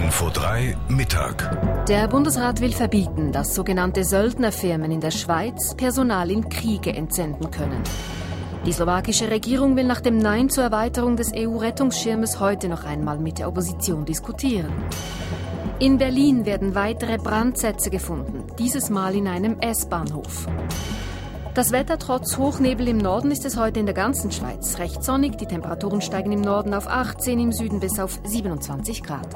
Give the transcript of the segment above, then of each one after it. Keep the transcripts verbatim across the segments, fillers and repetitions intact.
Info drei Mittag. Der Bundesrat will verbieten, dass sogenannte Söldnerfirmen in der Schweiz Personal in Kriege entsenden können. Die slowakische Regierung will nach dem Nein zur Erweiterung des E U-Rettungsschirmes heute noch einmal mit der Opposition diskutieren. In Berlin werden weitere Brandsätze gefunden, dieses Mal in einem S-Bahnhof. Das Wetter trotz Hochnebel im Norden ist es heute in der ganzen Schweiz recht sonnig. Die Temperaturen steigen im Norden auf achtzehn, im Süden bis auf siebenundzwanzig Grad.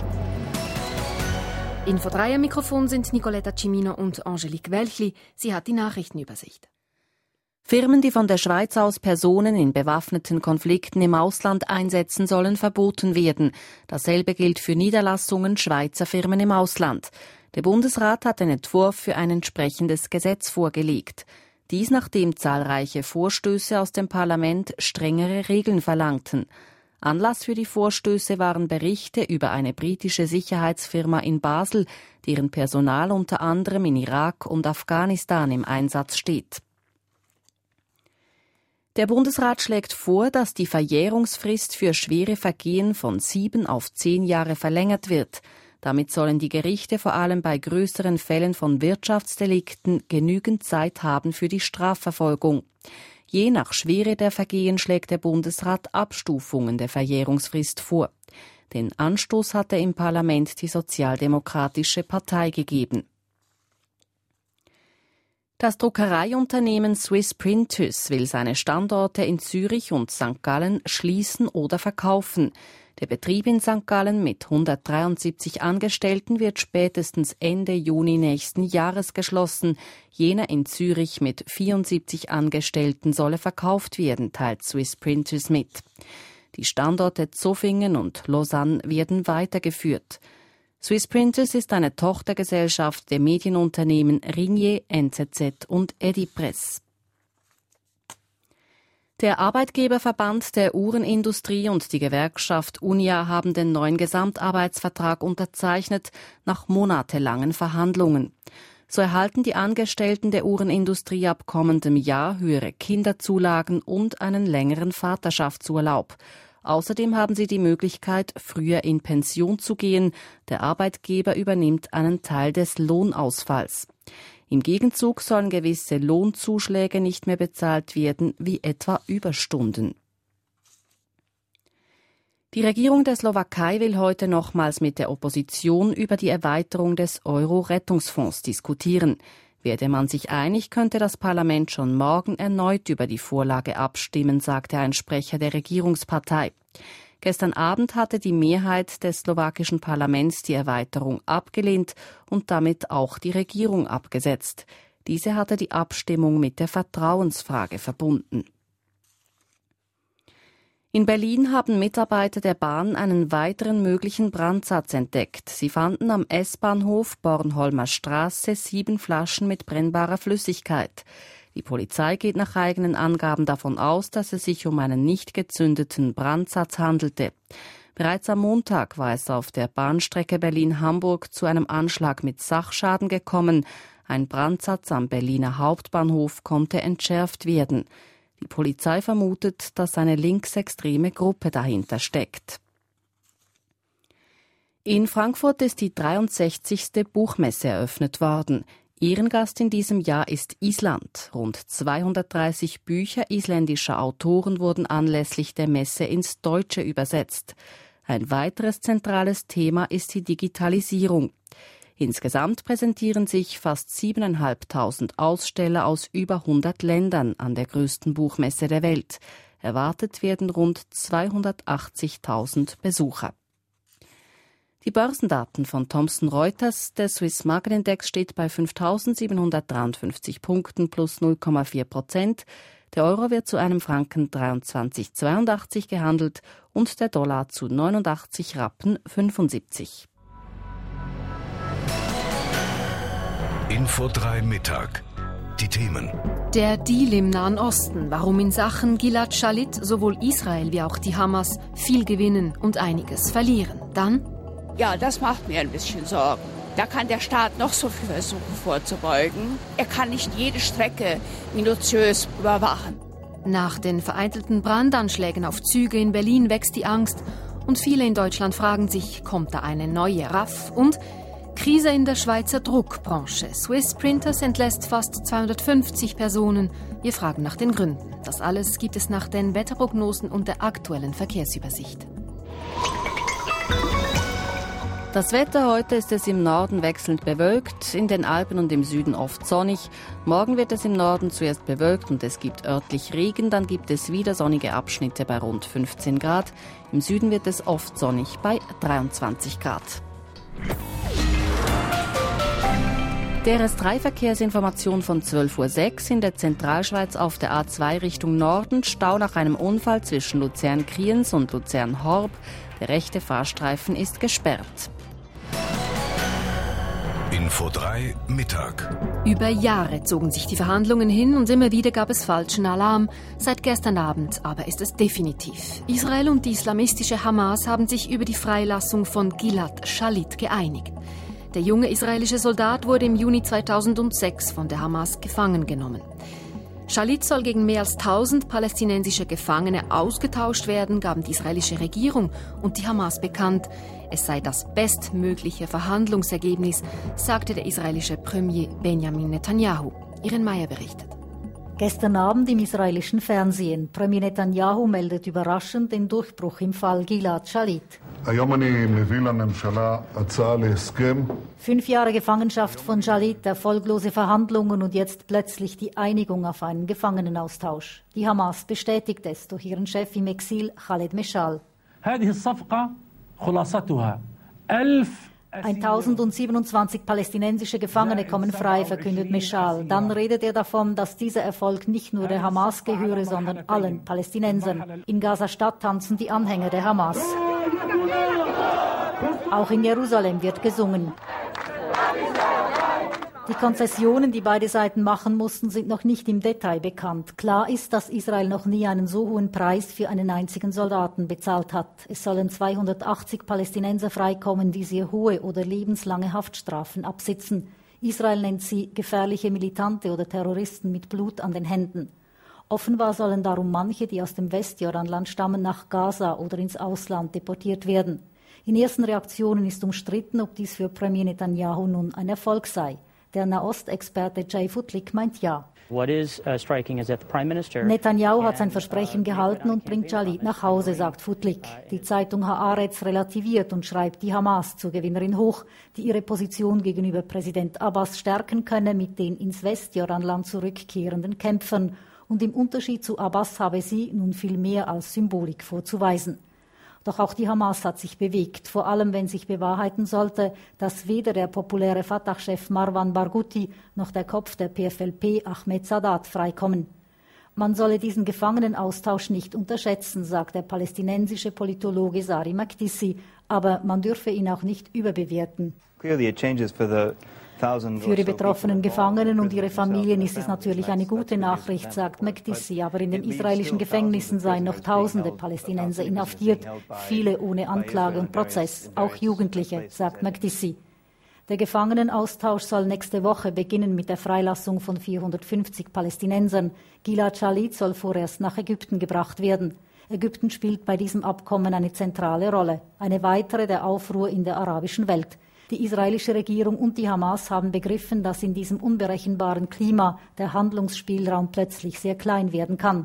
Info drei am Mikrofon sind Nicoletta Cimino und Angelique Welchli. Sie hat die Nachrichtenübersicht. Firmen, die von der Schweiz aus Personen in bewaffneten Konflikten im Ausland einsetzen sollen, verboten werden. Dasselbe gilt für Niederlassungen Schweizer Firmen im Ausland. Der Bundesrat hat einen Entwurf für ein entsprechendes Gesetz vorgelegt. Dies nachdem zahlreiche Vorstöße aus dem Parlament strengere Regeln verlangten. Anlass für die Vorstöße waren Berichte über eine britische Sicherheitsfirma in Basel, deren Personal unter anderem in Irak und Afghanistan im Einsatz steht. Der Bundesrat schlägt vor, dass die Verjährungsfrist für schwere Vergehen von sieben auf zehn Jahre verlängert wird. Damit sollen die Gerichte vor allem bei größeren Fällen von Wirtschaftsdelikten genügend Zeit haben für die Strafverfolgung. Je nach Schwere der Vergehen schlägt der Bundesrat Abstufungen der Verjährungsfrist vor. Den Anstoß hatte im Parlament die Sozialdemokratische Partei gegeben. Das Druckereiunternehmen Swiss Printers will seine Standorte in Zürich und Sankt Gallen schließen oder verkaufen. Der Betrieb in Sankt Gallen mit hundertdreiundsiebzig Angestellten wird spätestens Ende Juni nächsten Jahres geschlossen. Jener in Zürich mit vierundsiebzig Angestellten solle verkauft werden, teilt Swiss Printers mit. Die Standorte Zofingen und Lausanne werden weitergeführt. Swiss Printers ist eine Tochtergesellschaft der Medienunternehmen Ringier, N Z Z und Edipress. Der Arbeitgeberverband der Uhrenindustrie und die Gewerkschaft Unia haben den neuen Gesamtarbeitsvertrag unterzeichnet, nach monatelangen Verhandlungen. So erhalten die Angestellten der Uhrenindustrie ab kommendem Jahr höhere Kinderzulagen und einen längeren Vaterschaftsurlaub. Außerdem haben sie die Möglichkeit, früher in Pension zu gehen. Der Arbeitgeber übernimmt einen Teil des Lohnausfalls. Im Gegenzug sollen gewisse Lohnzuschläge nicht mehr bezahlt werden, wie etwa Überstunden. Die Regierung der Slowakei will heute nochmals mit der Opposition über die Erweiterung des Euro-Rettungsfonds diskutieren. Werde man sich einig, könnte das Parlament schon morgen erneut über die Vorlage abstimmen, sagte ein Sprecher der Regierungspartei. Gestern Abend hatte die Mehrheit des slowakischen Parlaments die Erweiterung abgelehnt und damit auch die Regierung abgesetzt. Diese hatte die Abstimmung mit der Vertrauensfrage verbunden. In Berlin haben Mitarbeiter der Bahn einen weiteren möglichen Brandsatz entdeckt. Sie fanden am S-Bahnhof Bornholmer Straße sieben Flaschen mit brennbarer Flüssigkeit. Die Polizei geht nach eigenen Angaben davon aus, dass es sich um einen nicht gezündeten Brandsatz handelte. Bereits am Montag war es auf der Bahnstrecke Berlin-Hamburg zu einem Anschlag mit Sachschaden gekommen. Ein Brandsatz am Berliner Hauptbahnhof konnte entschärft werden. Die Polizei vermutet, dass eine linksextreme Gruppe dahinter steckt. In Frankfurt ist die dreiundsechzigste Buchmesse eröffnet worden. Ehrengast in diesem Jahr ist Island. Rund zweihundertdreißig Bücher isländischer Autoren wurden anlässlich der Messe ins Deutsche übersetzt. Ein weiteres zentrales Thema ist die Digitalisierung. Insgesamt präsentieren sich fast siebentausendfünfhundert Aussteller aus über hundert Ländern an der größten Buchmesse der Welt. Erwartet werden rund zweihundertachtzigtausend Besucher. Die Börsendaten von Thomson Reuters. Der Swiss Market Index steht bei fünftausendsiebenhundertdreiundfünfzig Punkten plus null Komma vier Prozent. Der Euro wird zu einem Franken dreiundzwanzig Komma zweiundachtzig gehandelt und der Dollar zu neunundachtzig Rappen fünfundsiebzig. Info drei Mittag. Die Themen. Der Deal im Nahen Osten, warum in Sachen Gilad Shalit sowohl Israel wie auch die Hamas viel gewinnen und einiges verlieren. Dann Ja, das macht mir ein bisschen Sorgen. Da kann der Staat noch so viel versuchen vorzubeugen. Er kann nicht jede Strecke minutiös überwachen. nach den vereinzelten Brandanschlägen auf Züge in Berlin wächst die Angst Und viele in Deutschland fragen sich, kommt da eine neue R A F? Und Krise in der Schweizer Druckbranche. Swiss Printers entlässt fast zweihundertfünfzig Personen. Wir fragen nach den Gründen. Das alles gibt es nach den Wetterprognosen und der aktuellen Verkehrsübersicht. Das Wetter heute ist es im Norden wechselnd bewölkt, in den Alpen und im Süden oft sonnig. Morgen wird es im Norden zuerst bewölkt und es gibt örtlich Regen, dann gibt es wieder sonnige Abschnitte bei rund fünfzehn Grad. Im Süden wird es oft sonnig bei dreiundzwanzig Grad. Die R S drei Verkehrsinformation von zwölf Uhr sechs in der Zentralschweiz auf der A zwei Richtung Norden. Stau nach einem Unfall zwischen Luzern-Kriens und Luzern-Horb. Der rechte Fahrstreifen ist gesperrt. Info drei Mittag. Über Jahre zogen sich die Verhandlungen hin und immer wieder gab es falschen Alarm. Seit gestern Abend aber ist es definitiv. Israel und die islamistische Hamas haben sich über die Freilassung von Gilad Shalit geeinigt. Der junge israelische Soldat wurde im Juni zweitausendsechs von der Hamas gefangen genommen. Shalit soll gegen mehr als tausend palästinensische Gefangene ausgetauscht werden, gaben die israelische Regierung und die Hamas bekannt. Es sei das bestmögliche Verhandlungsergebnis, sagte der israelische Premier Benjamin Netanyahu. Iren Meyer berichtet. Gestern Abend im israelischen Fernsehen. Premier Netanyahu meldet überraschend den Durchbruch im Fall Gilad Shalit. Fünf Jahre Gefangenschaft von Shalit, erfolglose Verhandlungen und jetzt plötzlich die Einigung auf einen Gefangenenaustausch. Die Hamas bestätigt es durch ihren Chef im Exil, Khaled Meshal. tausendsiebenundzwanzig palästinensische Gefangene kommen frei, verkündet Meshal. Dann redet er davon, dass dieser Erfolg nicht nur der Hamas gehöre, sondern allen Palästinensern. In Gaza-Stadt tanzen die Anhänger der Hamas. Auch in Jerusalem wird gesungen. Die Konzessionen, die beide Seiten machen mussten, sind noch nicht im Detail bekannt. Klar ist, dass Israel noch nie einen so hohen Preis für einen einzigen Soldaten bezahlt hat. Es sollen zweihundertachtzig Palästinenser freikommen, die sehr hohe oder lebenslange Haftstrafen absitzen. Israel nennt sie gefährliche Militante oder Terroristen mit Blut an den Händen. Offenbar sollen darum manche, die aus dem Westjordanland stammen, nach Gaza oder ins Ausland deportiert werden. In ersten Reaktionen ist umstritten, ob dies für Premier Netanyahu nun ein Erfolg sei. Der Nahostexperte Jay Futlik meint ja. Netanyahu hat sein Versprechen gehalten und bringt Shalit nach Hause, sagt Futlik. Die Zeitung Haaretz relativiert und schreibt die Hamas zur Gewinnerin hoch, die ihre Position gegenüber Präsident Abbas stärken könne mit den ins Westjordanland zurückkehrenden Kämpfern. Und im Unterschied zu Abbas habe sie nun viel mehr als Symbolik vorzuweisen. Doch auch die Hamas hat sich bewegt, vor allem wenn sich bewahrheiten sollte, dass weder der populäre Fatah-Chef Marwan Barghouti noch der Kopf der P F L P Ahmed Sadat freikommen. Man solle diesen Gefangenenaustausch nicht unterschätzen, sagt der palästinensische Politologe Sari Makdissi, aber man dürfe ihn auch nicht überbewerten. Für die betroffenen Gefangenen und ihre Familien ist es natürlich eine gute Nachricht, sagt Makdissi, aber in den israelischen Gefängnissen seien noch tausende Palästinenser inhaftiert, viele ohne Anklage und Prozess, auch Jugendliche, sagt Makdissi. Der Gefangenenaustausch soll nächste Woche beginnen mit der Freilassung von vierhundertfünfzig Palästinensern. Gilad Shalit soll vorerst nach Ägypten gebracht werden. Ägypten spielt bei diesem Abkommen eine zentrale Rolle, eine weitere der Aufruhr in der arabischen Welt. Die israelische Regierung und die Hamas haben begriffen, dass in diesem unberechenbaren Klima der Handlungsspielraum plötzlich sehr klein werden kann.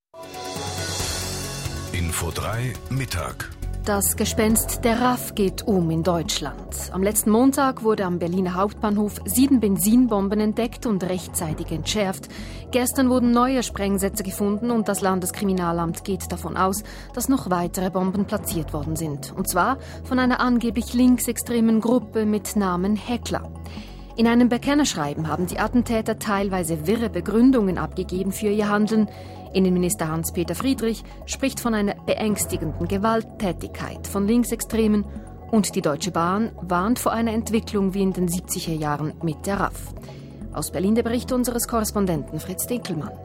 Info drei Mittag. Das Gespenst der R A F geht um in Deutschland. Am letzten Montag wurde am Berliner Hauptbahnhof sieben Benzinbomben entdeckt und rechtzeitig entschärft. Gestern wurden neue Sprengsätze gefunden und das Landeskriminalamt geht davon aus, dass noch weitere Bomben platziert worden sind. Und zwar von einer angeblich linksextremen Gruppe mit Namen Heckler. In einem Bekennerschreiben haben die Attentäter teilweise wirre Begründungen abgegeben für ihr Handeln. Innenminister Hans-Peter Friedrich spricht von einer beängstigenden Gewalttätigkeit von Linksextremen und die Deutsche Bahn warnt vor einer Entwicklung wie in den siebziger Jahren mit der R A F. Aus Berlin der Bericht unseres Korrespondenten Fritz Dinkelmann.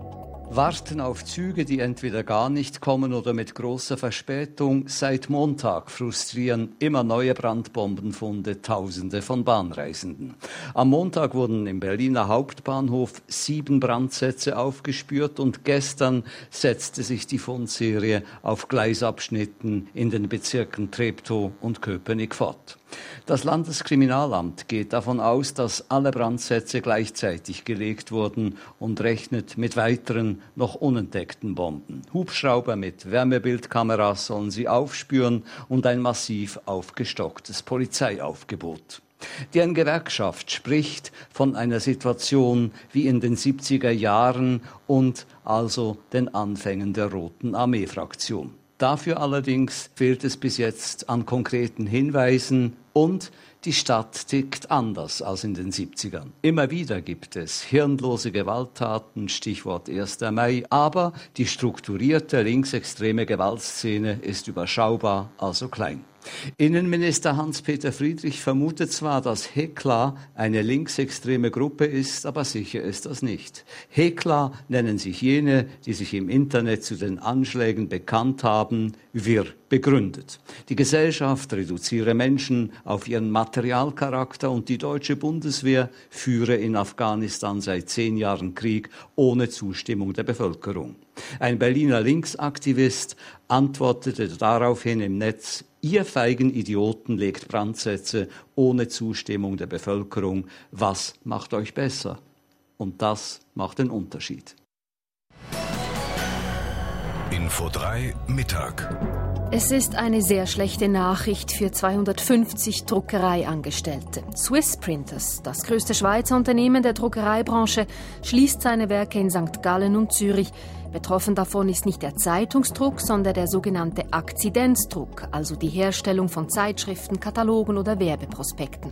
Warten auf Züge, die entweder gar nicht kommen oder mit großer Verspätung. Seit Montag frustrieren immer neue Brandbombenfunde Tausende von Bahnreisenden. Am Montag wurden im Berliner Hauptbahnhof sieben Brandsätze aufgespürt und gestern setzte sich die Fundserie auf Gleisabschnitten in den Bezirken Treptow und Köpenick fort. Das Landeskriminalamt geht davon aus, dass alle Brandsätze gleichzeitig gelegt wurden und rechnet mit weiteren, noch unentdeckten Bomben. Hubschrauber mit Wärmebildkameras sollen sie aufspüren und ein massiv aufgestocktes Polizeiaufgebot. Deren Gewerkschaft spricht von einer Situation wie in den siebziger Jahren und also den Anfängen der Roten Armee-Fraktion. Dafür allerdings fehlt es bis jetzt an konkreten Hinweisen und die Stadt tickt anders als in den siebzigern. Immer wieder gibt es hirnlose Gewalttaten, Stichwort erster Mai, aber die strukturierte linksextreme Gewaltszene ist überschaubar, also klein. Innenminister Hans-Peter Friedrich vermutet zwar, dass Hekla eine linksextreme Gruppe ist, aber sicher ist das nicht. Hekla nennen sich jene, die sich im Internet zu den Anschlägen bekannt haben, wir begründet. Die Gesellschaft reduziere Menschen auf ihren Materialcharakter und die deutsche Bundeswehr führe in Afghanistan seit zehn Jahren Krieg ohne Zustimmung der Bevölkerung. Ein Berliner Linksaktivist antwortete daraufhin im Netz: Ihr feigen Idioten legt Brandsätze ohne Zustimmung der Bevölkerung. Was macht euch besser? Und das macht den Unterschied. Info drei Mittag. Es ist eine sehr schlechte Nachricht für zweihundertfünfzig Druckereiangestellte. Swiss Printers, das größte Schweizer Unternehmen der Druckereibranche, schließt seine Werke in Sankt Gallen und Zürich. Betroffen davon ist nicht der Zeitungsdruck, sondern der sogenannte Akzidenzdruck, also die Herstellung von Zeitschriften, Katalogen oder Werbeprospekten.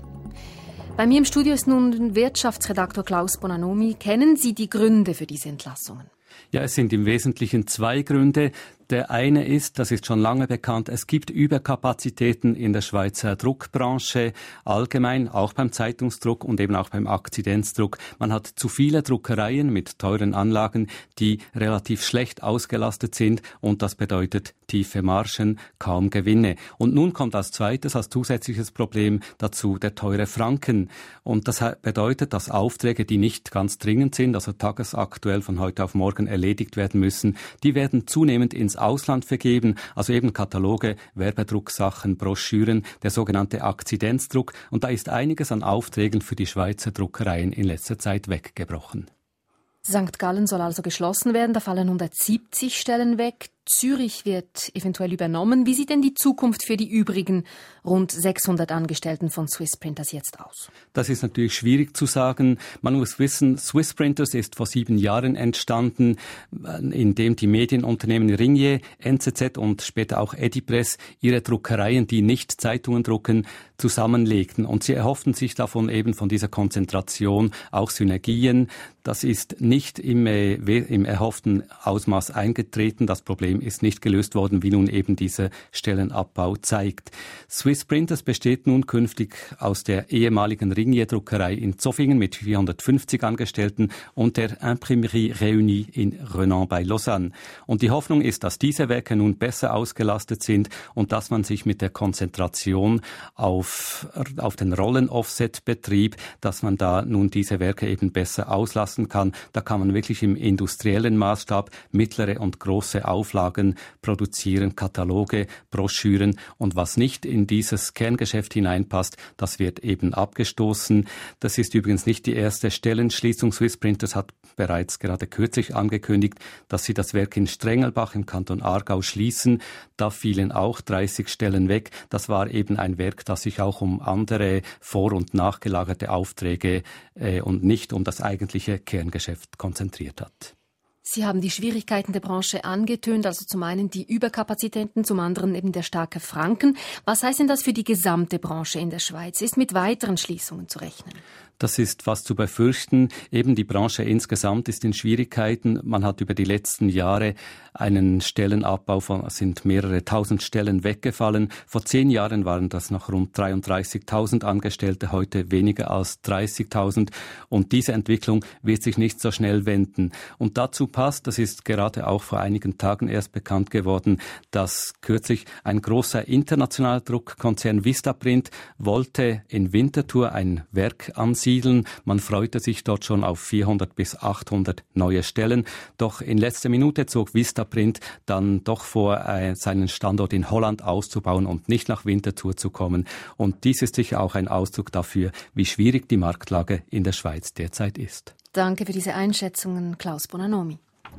Bei mir im Studio ist nun Wirtschaftsredaktor Klaus Bonanomi. Kennen Sie die Gründe für diese Entlassungen? Ja, es sind im Wesentlichen zwei Gründe. Der eine ist, das ist schon lange bekannt, es gibt Überkapazitäten in der Schweizer Druckbranche allgemein, auch beim Zeitungsdruck und eben auch beim Akzidenzdruck. Man hat zu viele Druckereien mit teuren Anlagen, die relativ schlecht ausgelastet sind und das bedeutet tiefe Margen, kaum Gewinne. Und nun kommt als zweites, als zusätzliches Problem dazu der teure Franken. Und das bedeutet, dass Aufträge, die nicht ganz dringend sind, also tagesaktuell von heute auf morgen erledigt werden müssen, die werden zunehmend ins Ausland vergeben, also eben Kataloge, Werbedrucksachen, Broschüren, der sogenannte Akzidenzdruck. Und da ist einiges an Aufträgen für die Schweizer Druckereien in letzter Zeit weggebrochen. Sankt Gallen soll also geschlossen werden, da fallen hundertsiebzig Stellen weg. Zürich wird eventuell übernommen. Wie sieht denn die Zukunft für die übrigen rund sechshundert Angestellten von Swiss Printers jetzt aus? Das ist natürlich schwierig zu sagen. Man muss wissen, Swiss Printers ist vor sieben Jahren entstanden, indem die Medienunternehmen Ringier, N Z Z und später auch Edipress ihre Druckereien, die nicht Zeitungen drucken, zusammenlegten. Und sie erhofften sich davon eben von dieser Konzentration auch Synergien. Das ist nicht im, äh, im erhofften Ausmaß eingetreten. Das Problem ist nicht gelöst worden, wie nun eben dieser Stellenabbau zeigt. Swiss Printers besteht nun künftig aus der ehemaligen Ringier-Druckerei in Zofingen mit vierhundertfünfzig Angestellten und der Imprimerie Réunie in Renan bei Lausanne. Und die Hoffnung ist, dass diese Werke nun besser ausgelastet sind und dass man sich mit der Konzentration auf, auf den Rollen-Offset-Betrieb, dass man da nun diese Werke eben besser auslassen kann. Da kann man wirklich im industriellen Maßstab mittlere und große Auflagen produzieren, Kataloge, Broschüren, und was nicht in dieses Kerngeschäft hineinpasst, das wird eben abgestoßen. Das ist übrigens nicht die erste Stellenschließung. Swiss Printers hat bereits gerade kürzlich angekündigt, dass sie das Werk in Strengelbach im Kanton Aargau schließen. Da fielen auch dreißig Stellen weg. Das war eben ein Werk, das sich auch um andere vor- und nachgelagerte Aufträge äh, und nicht um das eigentliche Kerngeschäft konzentriert hat. Sie haben die Schwierigkeiten der Branche angetönt, also zum einen die Überkapazitäten, zum anderen eben der starke Franken. Was heißt denn das für die gesamte Branche in der Schweiz? Ist mit weiteren Schließungen zu rechnen? Das ist fast zu befürchten. Eben die Branche insgesamt ist in Schwierigkeiten. Man hat über die letzten Jahre einen Stellenabbau von, sind mehrere tausend Stellen weggefallen. Vor zehn Jahren waren das noch rund dreiunddreißigtausend Angestellte, heute weniger als dreißigtausend. Und diese Entwicklung wird sich nicht so schnell wenden. Und dazu passt, das ist gerade auch vor einigen Tagen erst bekannt geworden, dass kürzlich ein großer internationaler Druckkonzern Vistaprint wollte in Winterthur ein Werk ansiedeln. Man freute sich dort schon auf vierhundert bis achthundert neue Stellen. Doch in letzter Minute zog Vistaprint dann doch vor, äh, seinen Standort in Holland auszubauen und nicht nach Winterthur zu kommen. Und dies ist sicher auch ein Ausdruck dafür, wie schwierig die Marktlage in der Schweiz derzeit ist. Danke für diese Einschätzungen, Klaus Bonanomi.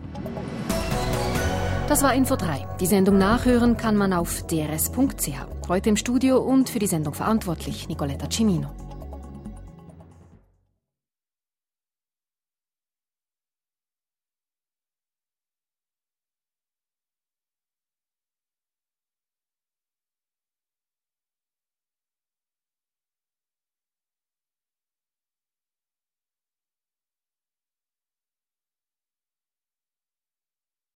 Das war Info drei. Die Sendung nachhören kann man auf d r s punkt c h. Heute im Studio und für die Sendung verantwortlich Nicoletta Cimino.